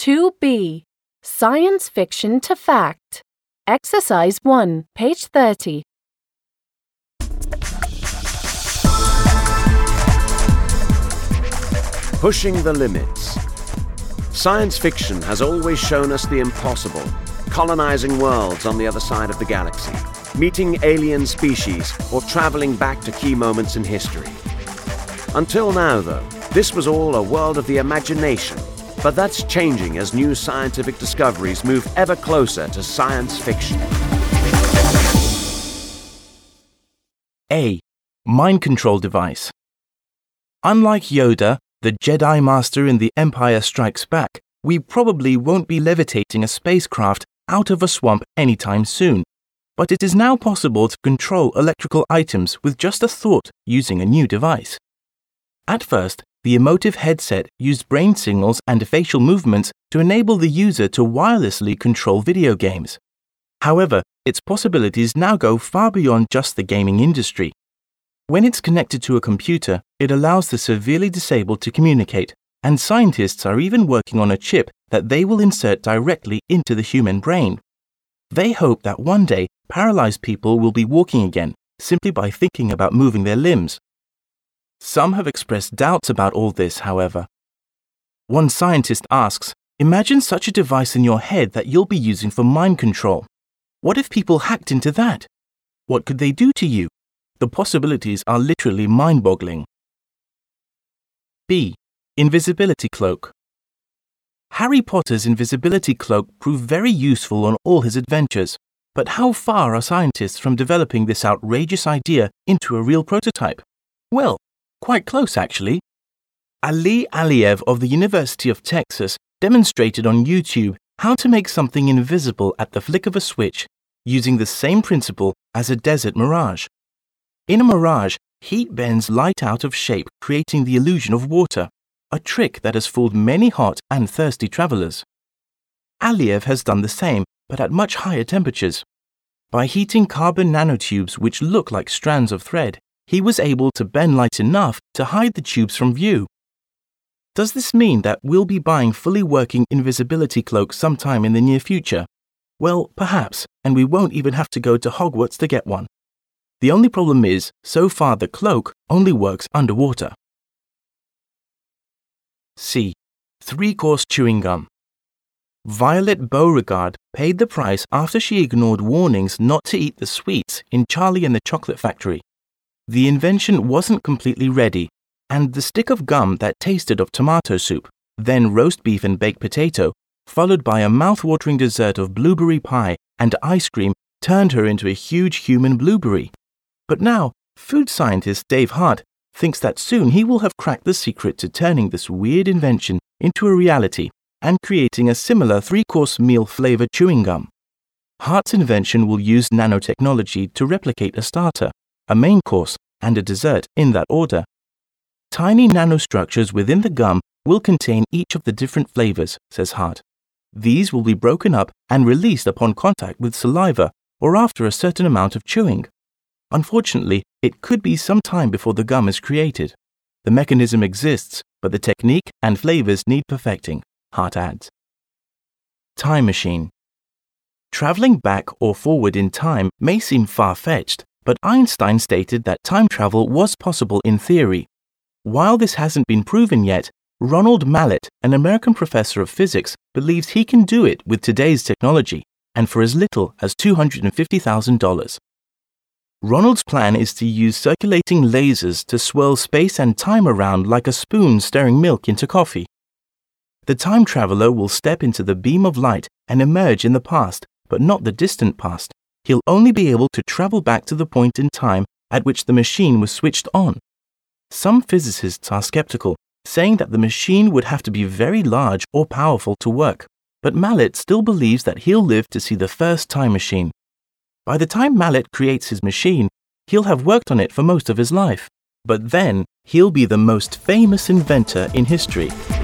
2B. Science fiction to fact. Exercise 1, page 30. Pushing the limits. Science fiction has always shown us the impossible, colonizing worlds on the other side of the galaxy, meeting alien species, or traveling back to key moments in history. Until now, though, this was all a world of the imagination, but that's changing as new scientific discoveries move ever closer to science fiction. A. Mind control device. Unlike Yoda, the Jedi Master in The Empire Strikes Back, we probably won't be levitating a spacecraft out of a swamp anytime soon, but it is now possible to control electrical items with just a thought using a new device. At first, the emotive headset used brain signals and facial movements to enable the user to wirelessly control video games. However, its possibilities now go far beyond just the gaming industry. When it's connected to a computer, it allows the severely disabled to communicate, and scientists are even working on a chip that they will insert directly into the human brain. They hope that one day, paralyzed people will be walking again, simply by thinking about moving their limbs. Some have expressed doubts about all this, however. One scientist asks, imagine such a device in your head that you'll be using for mind control. What if people hacked into that? What could they do to you? The possibilities are literally mind-boggling. B. Invisibility cloak. Harry Potter's invisibility cloak proved very useful on all his adventures, but how far are scientists from developing this outrageous idea into a real prototype? Well, quite close actually. Ali Aliev of the University of Texas demonstrated on YouTube how to make something invisible at the flick of a switch, using the same principle as a desert mirage. In a mirage, heat bends light out of shape, creating the illusion of water, a trick that has fooled many hot and thirsty travelers. Aliev has done the same, but at much higher temperatures. By heating carbon nanotubes which look like strands of thread, he was able to bend light enough to hide the tubes from view. Does this mean that we'll be buying fully working invisibility cloaks sometime in the near future? Well, perhaps, and we won't even have to go to Hogwarts to get one. The only problem is, so far the cloak only works underwater. C. 3-course chewing gum. Violet Beauregard paid the price after she ignored warnings not to eat the sweets in Charlie and the Chocolate Factory. The invention wasn't completely ready, and the stick of gum that tasted of tomato soup, then roast beef and baked potato, followed by a mouth-watering dessert of blueberry pie and ice cream, turned her into a huge human blueberry. But now, food scientist Dave Hart thinks that soon he will have cracked the secret to turning this weird invention into a reality and creating a similar 3-course meal flavor chewing gum. Hart's invention will use nanotechnology to replicate a starter, a main course, and a dessert in that order. Tiny nanostructures within the gum will contain each of the different flavors, says Hart. These will be broken up and released upon contact with saliva or after a certain amount of chewing. Unfortunately, it could be some time before the gum is created. The mechanism exists, but the technique and flavors need perfecting, Hart adds. Time machine. Traveling back or forward in time may seem far-fetched, but Einstein stated that time travel was possible in theory. While this hasn't been proven yet, Ronald Mallet, an American professor of physics, believes he can do it with today's technology, and for as little as $250,000. Ronald's plan is to use circulating lasers to swirl space and time around like a spoon stirring milk into coffee. The time traveler will step into the beam of light and emerge in the past, but not the distant past. He'll only be able to travel back to the point in time at which the machine was switched on. Some physicists are skeptical, saying that the machine would have to be very large or powerful to work, but Mallet still believes that he'll live to see the first time machine. By the time Mallet creates his machine, he'll have worked on it for most of his life, but then he'll be the most famous inventor in history.